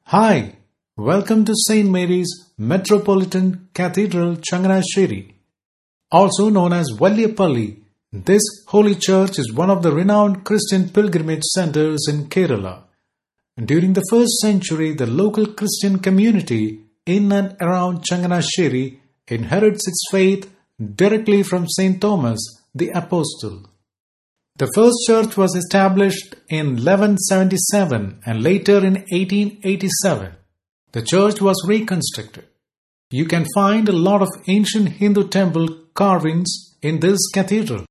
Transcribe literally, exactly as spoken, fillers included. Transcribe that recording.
Hi, welcome to Saint Mary's Metropolitan Cathedral, Changanasheri. Also known as Valliyapalli, this holy church is one of the renowned Christian pilgrimage centers in Kerala. During the first century, the local Christian community in and around Changanasheri inherits its faith directly from Saint Thomas the Apostle. The first church was established in eleven seventy-seven and later in eighteen eighty-seven. The church was reconstructed. You can find a lot of ancient Hindu temple carvings in this cathedral.